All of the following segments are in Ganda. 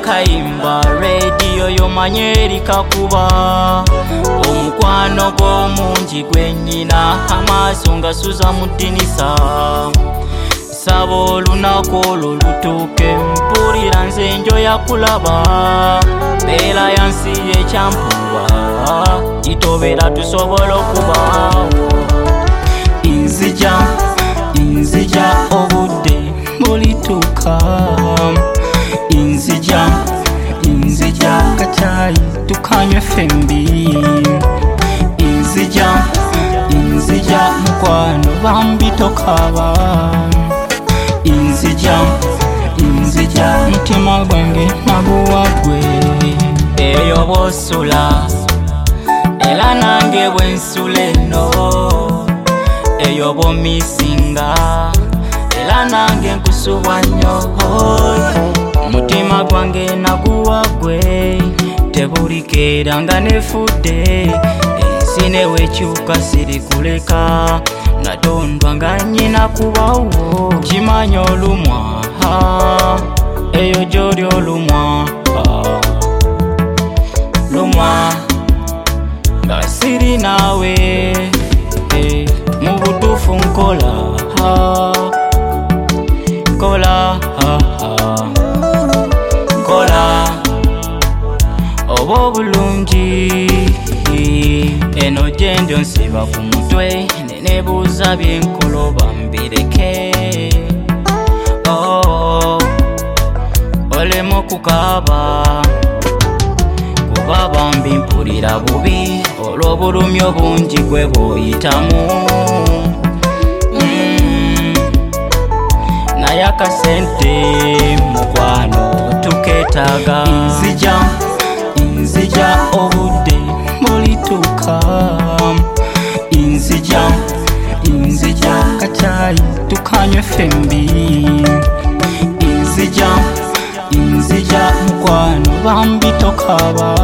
kayimba radio yomanye erikakuba omukwano gw'omungi gwennyina amaaso nga suza mu ddinisa saba olunaku olwo lutuuke mpulira nze njoya kulaba beera yansi yekyampuba gitobera tusobola okubaawo inzija obudde bulituuka inzija kacaayi tukanywe fembi inzija mukwano bambi tokaba inzija mutima gwange naguwagwe eyo bw'osula era nange bwensula eno eyo bw'omisinga era nange nkusubwa nnyo mutima gwange naguwagwe tebulikeera nga nefudde ensi newekyuka sirikuleka natondwa nga nnyina kubawo kimanya olumwa eyo gy'oli olumwa nga siri naawe mu butuufu nkola oba obulungi eno gyendyo nsiba ku mutwe nenebuuza byenkola bambireke olema okukaaba kuba bambi mpulira bubi olw'obulumi obungi gwe bw'oyitamu naye akasente mukwano tuketaaga inzija obudde bulituuka inzija kacaayi tukanywe fembi inzija mukwano bambi tokaba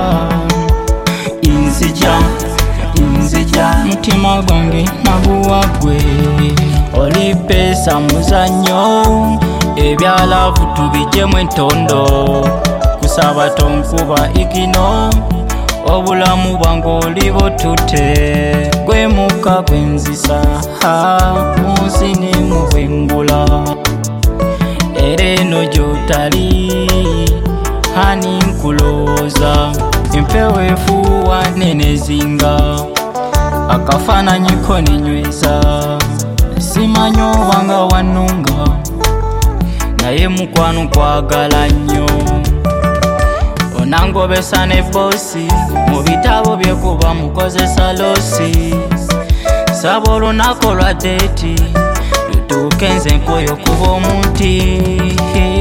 inzija mutima gwange naguwagwe oli pesa muzanyo ebyalavu tubijjemu entondo kusaba tonkuba ikino obulamu bwange oli butute gwe muka gwenzisa munsi nemu bwengula era eno gyotali hani nkulowooza empewo efuuwa nenezinga akafaananyiko nenyweza simanyi obanga wannunga naye mukwano kwagala nnyo onangobesa ne bosi mu bitabo byekuba mukozesa losi saba olunaku lwa deeti lutuuke nze nkoyo kuba omunti